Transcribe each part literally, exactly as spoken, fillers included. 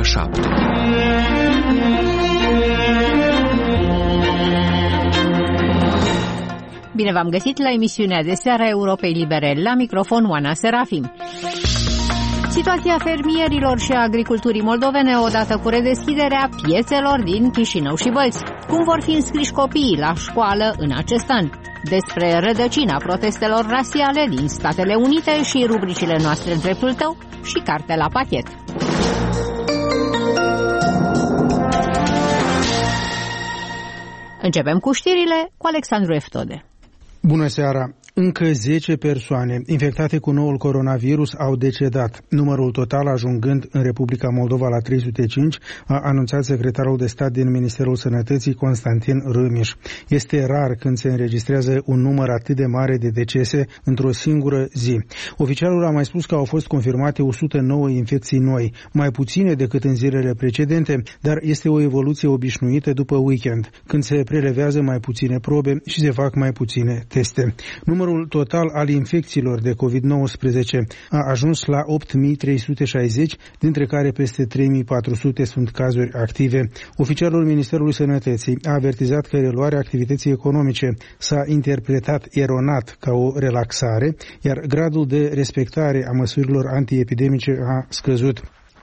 șapte. Bine v-am găsit la emisiunea de seară a Europei Libere. La microfon Oana Serafim. Situația fermierilor și a agriculturii moldovene odată cu redeschiderea piețelor din Chișinău și Bălți. Cum vor fi înscriși copiii la școală în acest an? Despre rădăcina protestelor rasiale din Statele Unite și rubricile noastre în dreptul tău și carte la pachet. Începem cu știrile cu Alexandru Eftode. Bună seara! Încă zece persoane infectate cu noul coronavirus au decedat. Numărul total ajungând în Republica Moldova la trei sute cinci, a anunțat secretarul de stat din Ministerul Sănătății, Constantin Râmiș. Este rar când se înregistrează un număr atât de mare de decese într-o singură zi. Oficialul a mai spus că au fost confirmate o sută nouă infecții noi, mai puține decât în zilele precedente, dar este o evoluție obișnuită după weekend, când se prelevează mai puține probe și se fac mai puține teste. Numărul total al infecțiilor de covid nouăsprezece a ajuns la opt mii trei sute șaizeci, dintre care peste trei mii patru sute sunt cazuri active. Oficialul Ministerului Sănătății a avertizat că reluarea activității economice s-a interpretat eronat ca o relaxare, iar gradul de respectare a măsurilor antiepidemice a scăzut.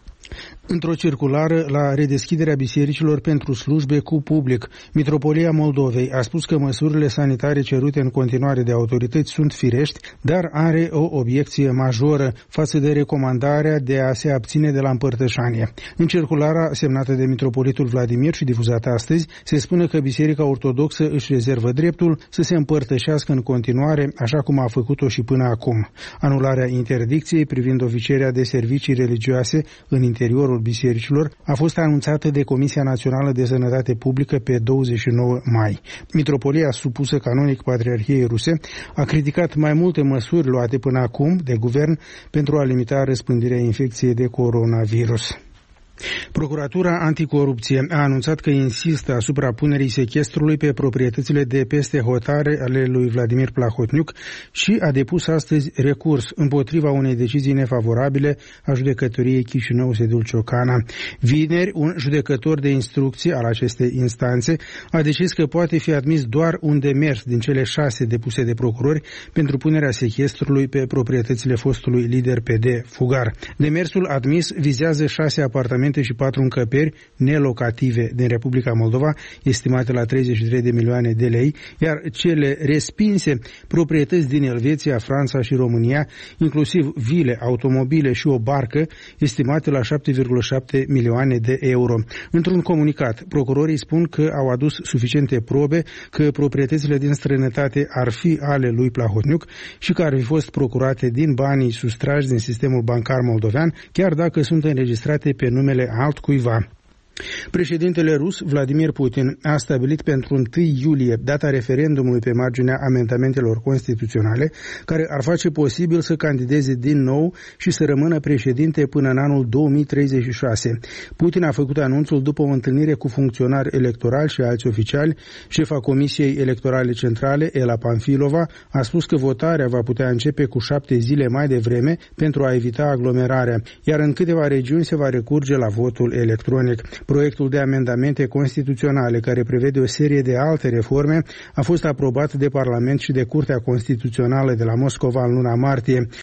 Într-o circulară la redeschiderea bisericilor pentru slujbe cu public, Mitropolia Moldovei a spus că măsurile sanitare cerute în continuare de autorități sunt firești, dar are o obiecție majoră față de recomandarea de a se abține de la împărtășanie. În circulara semnată de Mitropolitul Vladimir și difuzată astăzi, se spune că Biserica Ortodoxă își rezervă dreptul să se împărtășească în continuare, așa cum a făcut-o și până acum. Anularea interdicției privind oficierea de servicii religioase în interiorul bisericilor a fost anunțată de Comisia Națională de Sănătate Publică pe douăzeci și nouă mai. Mitropolia supusă canonic Patriarhiei Ruse a criticat mai multe măsuri luate până acum de guvern pentru a limita răspândirea infecției de coronavirus. Procuratura Anticorupție a anunțat că insistă asupra punerii sechestrului pe proprietățile de peste hotare ale lui Vladimir Plahotniuc și a depus astăzi recurs împotriva unei decizii nefavorabile a judecătoriei Chișinău-Sedul Ciocana. Vineri, un judecător de instrucție al acestei instanțe a decis că poate fi admis doar un demers din cele șase depuse de procurori pentru punerea sechestrului pe proprietățile fostului lider P D Fugar. Demersul admis vizează șase apartamente și patru încăperi nelocative din Republica Moldova, estimate la treizeci și trei de milioane de lei, iar cele respinse, proprietăți din Elveția, Franța și România, inclusiv vile, automobile și o barcă, estimate la șapte virgulă șapte milioane de euro. Într-un comunicat, procurorii spun că au adus suficiente probe că proprietățile din străinătate ar fi ale lui Plahotniuc și că ar fi fost procurate din banii sustrași din sistemul bancar moldovean, chiar dacă sunt înregistrate pe numele altcuiva. Președintele rus, Vladimir Putin, a stabilit pentru întâi iulie data referendumului pe marginea amendamentelor constituționale, care ar face posibil să candideze din nou și să rămână președinte până în anul două mii treizeci și șase. Putin a făcut anunțul după o întâlnire cu funcționari electorali și alți oficiali. Șefa Comisiei Electorale Centrale, Ela Panfilova, a spus că votarea va putea începe cu șapte zile mai devreme pentru a evita aglomerarea, iar în câteva regiuni se va recurge la votul electronic. Proiectul de amendamente constituționale, care prevede o serie de alte reforme, a fost aprobat de Parlament și de Curtea Constituțională de la Moscova în luna martie.